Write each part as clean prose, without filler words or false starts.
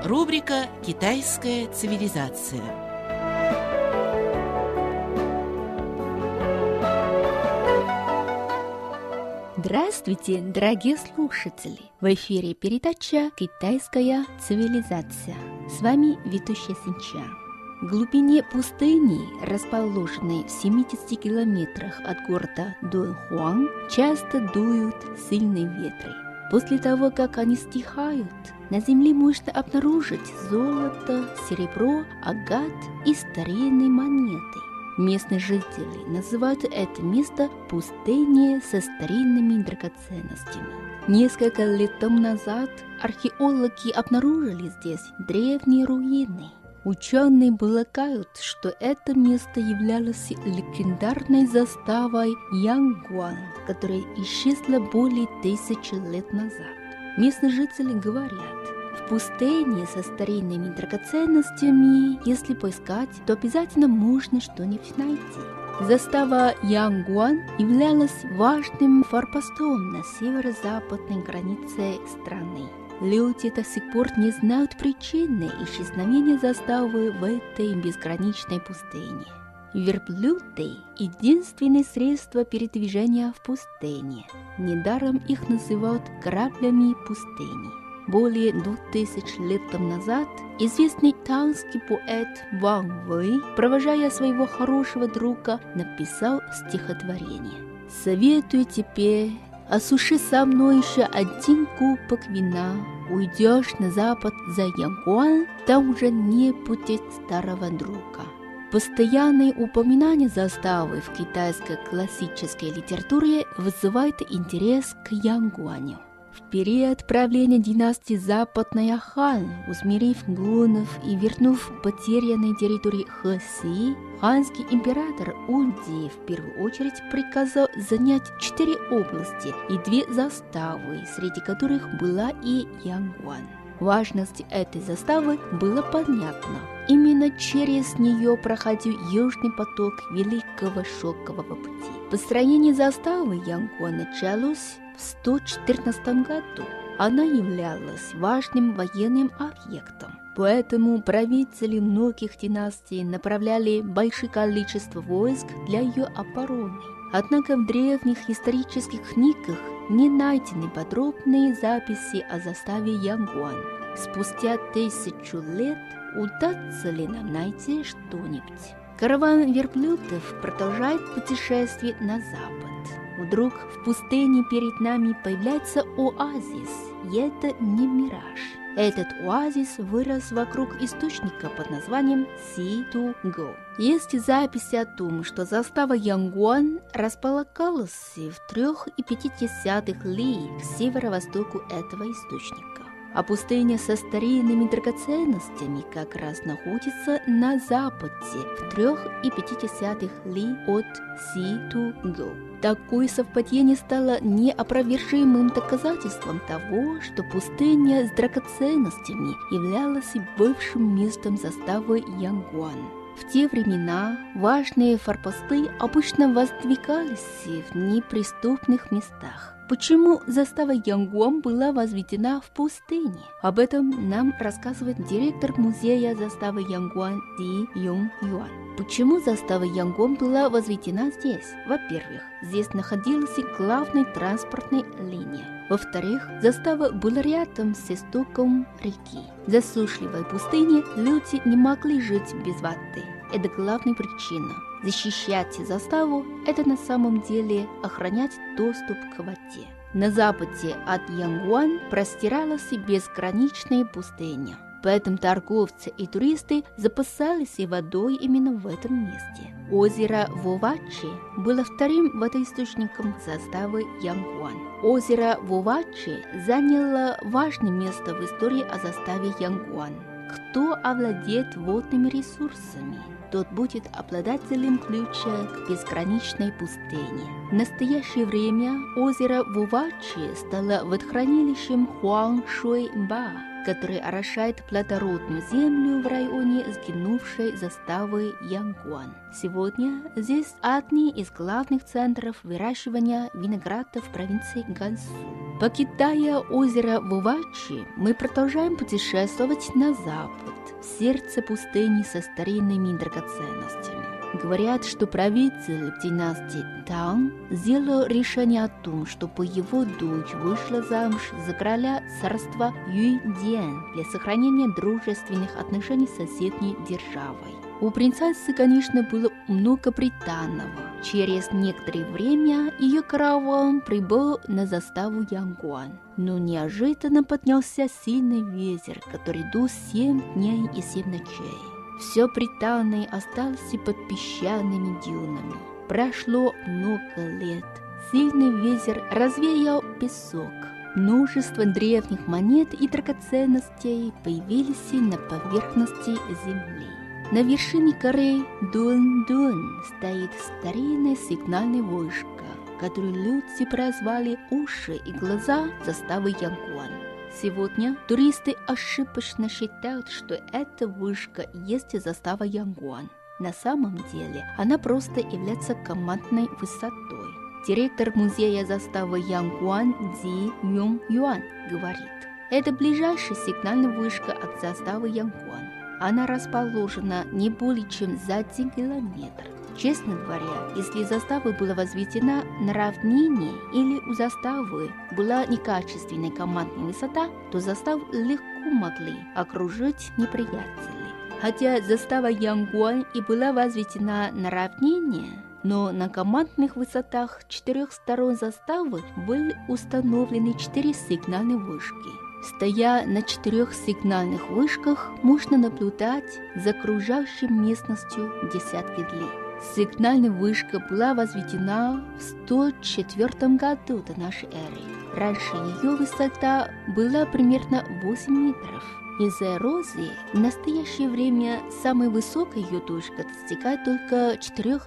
Рубрика «Китайская цивилизация». Здравствуйте, дорогие слушатели! В эфире передача «Китайская цивилизация». С вами ведущая Синча. В глубине пустыни, расположенной в 70 километрах от города Дунхуан, часто дуют сильные ветры. После того, как они стихают, на земле можно обнаружить золото, серебро, агат и старинные монеты. Местные жители называют это место пустыней со старинными драгоценностями. Несколько лет тому назад археологи обнаружили здесь древние руины. Ученые полагают, что это место являлось легендарной заставой Янгуан, которая исчезла более 1000 лет назад. Местные жители говорят, в пустыне со старинными драгоценностями, если поискать, то обязательно можно что-нибудь найти. Застава Янгуан являлась важным форпостом на северо-западной границе страны. Люди до сих пор не знают причины исчезновения заставы в этой безграничной пустыне. Верблюды – единственное средство передвижения в пустыне. Недаром их называют кораблями пустыни. Более 2000 лет тому назад известный таоистский поэт Ван Вэй, провожая своего хорошего друга, написал стихотворение: «Советую тебе, осуши со мной еще один кубок вина, уйдешь на запад за Янгуан, там уже не будет старого друга». Постоянное упоминание заставы в китайской классической литературе вызывает интерес к Янгуаню. В период правления династии Западная Хан, усмирив гуннов и вернув потерянные территории Хэси, ханский император Унди в первую очередь приказал занять 4 области и 2 заставы, среди которых была и Янгуан. Важность этой заставы было понятно. Именно через нее проходил южный поток Великого Шелкового пути. Построение заставы Янгуан началось в 114 году. Она являлась важным военным объектом. Поэтому правители многих династий направляли большое количество войск для ее обороны. Однако в древних исторических книгах не найдены подробные записи о заставе Янгуан. Спустя 1000 лет удастся ли нам найти что-нибудь? Караван верблюдов продолжает путешествие на запад. Вдруг в пустыне перед нами появляется оазис, и это не мираж. Этот оазис вырос вокруг источника под названием Си-Ту-Го. Есть записи о том, что застава Янгуан располагалась в 3,5 ли к северо-востоку этого источника. А пустыня со старинными драгоценностями как раз находится на западе, в 3,5 ли от Си-Ту-Го. Такое совпадение стало неопровержимым доказательством того, что пустыня с драгоценностями являлась бывшим местом заставы Янгуан. В те времена важные форпосты обычно воздвигались в неприступных местах. Почему застава Янгуан была возведена в пустыне? Об этом нам рассказывает директор музея заставы Янгуан Ди Юн Юан. Почему застава Янгуан была возведена здесь? Во-первых, здесь находилась главная транспортная линия. Во-вторых, застава была рядом с истоком реки. В засушливой пустыне люди не могли жить без воды. Это главная причина. Защищать заставу – это на самом деле охранять доступ к воде. На западе от Янгуан простиралась безграничная пустыня. Поэтому торговцы и туристы запасались водой именно в этом месте. Озеро Вовачи было вторым водоисточником заставы Янгуан. Озеро Вовачи заняло важное место в истории о заставе Янгуан. Кто овладеет водными ресурсами, тот будет обладателем ключа к безграничной пустыне. В настоящее время озеро Вовачи стало водохранилищем Хуангшуйба, который орошает плодородную землю в районе сгинувшей заставы Янгуан. Сегодня здесь одни из главных центров выращивания винограда в провинции Гансу. Покидая озеро Вувачи, мы продолжаем путешествовать на запад, в сердце пустыни со старинными драгоценностями. Говорят, что правитель династии Тан сделал решение о том, чтобы его дочь вышла замуж за короля царства Юйдзян для сохранения дружественных отношений с соседней державой. У принцессы, конечно, было много приданого. Через некоторое время ее караван прибыл на заставу Янгуан. Но неожиданно поднялся сильный ветер, который дул 7 дней и 7 ночей. Все приданное осталось под песчаными дюнами. Прошло много лет. Сильный ветер развеял песок. Множество древних монет и драгоценностей появились на поверхности земли. На вершине горы Дун-Дун стоит старинная сигнальная вышка, которую люди прозвали «Уши и глаза» заставы Янгуан. Сегодня туристы ошибочно считают, что эта вышка есть застава Янгуан. На самом деле она просто является командной высотой. Директор музея заставы Янгуан Цзи Юн Юан говорит: это ближайшая сигнальная вышка от заставы Янгуан. Она расположена не более чем за 1 километр. Честно говоря, если застава была возведена на равнине или у заставы была некачественная командная высота, то заставу легко могли окружить неприятели. Хотя застава Янгуан и была возведена на равнине, но на командных высотах 4 сторон заставы были установлены 4 сигнальные вышки. Стоя на 4 сигнальных вышках, можно наблюдать за окружающей местностью десятки ли. Сигнальная вышка была возведена в 104 году до нашей эры. Раньше ее высота была примерно 8 метров. Из-за эрозии в настоящее время самая высокая ее точка достигает только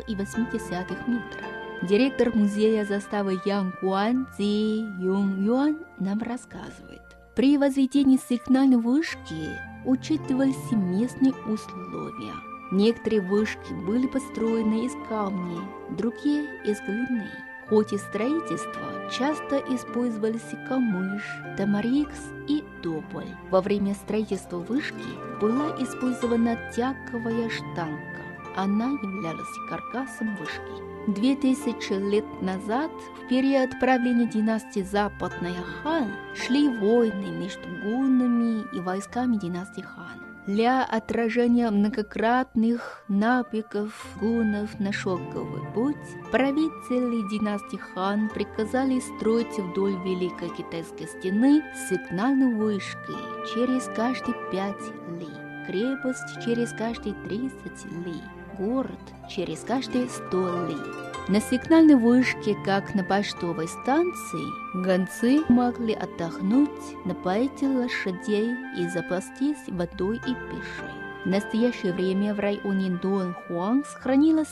4,8 метра. Директор музея заставы Янгуан Цзи Юн Юан нам рассказывает: при возведении сигнальной вышки учитывались местные условия. Некоторые вышки были построены из камней, другие из глины. В ходе строительства часто использовались камыш, тамарикс и тополь. Во время строительства вышки была использована тяговая штанга. Она являлась каркасом вышки. 2000 лет назад, в период правления династии Западная Хан, шли войны между гуннами и войсками династии Хан. Для отражения многократных набегов гуннов на шелковый путь, правители династии Хан приказали строить вдоль Великой Китайской стены сигнальные вышки через каждые 5 ли, крепость через каждые 30 ли, город через каждые 100 ли. На сигнальной вышке, как на почтовой станции, гонцы могли отдохнуть, напоить лошадей и запастись водой и пищей. В настоящее время в районе Дуанхуан сохранилось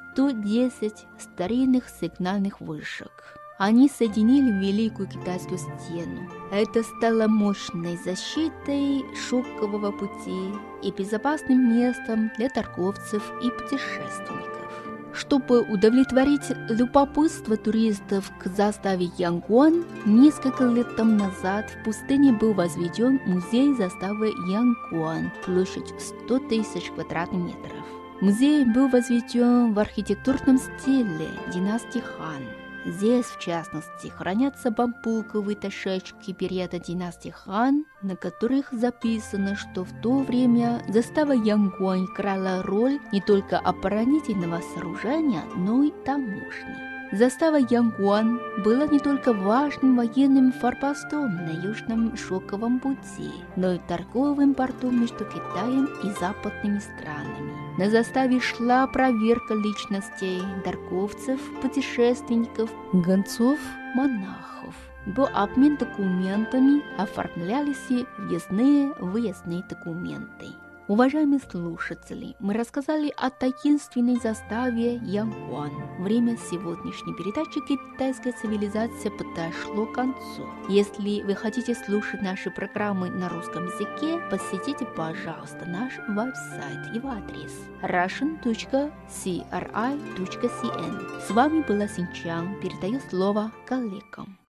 110 старинных сигнальных вышек. Они соединили Великую Китайскую стену. Это стало мощной защитой шелкового пути и безопасным местом для торговцев и путешественников. Чтобы удовлетворить любопытство туристов к заставе Янгуан, несколько лет тому назад в пустыне был возведен музей заставы Янгуан, площадь 100 тысяч квадратных метров. Музей был возведен в архитектурном стиле династии Хан. Здесь, в частности, хранятся бамбуковые дощечки периода династии Хан, на которых записано, что в то время застава Янгуан играла роль не только оборонительного сооружения, но и таможни. Застава Янгуан была не только важным военным форпостом на Южном шелковом пути, но и торговым портом между Китаем и западными странами. На заставе шла проверка личностей торговцев, путешественников, гонцов, монахов. Был обмен документами, оформлялись въездные-выездные документы. Уважаемые слушатели, мы рассказали о таинственной заставе Янгуан. Время сегодняшней передачи «Китайская цивилизация» подошло к концу. Если вы хотите слушать наши программы на русском языке, посетите, пожалуйста, наш веб-сайт. Его адрес russian.cri.cn. С вами была Синчан. Передаю слово коллегам.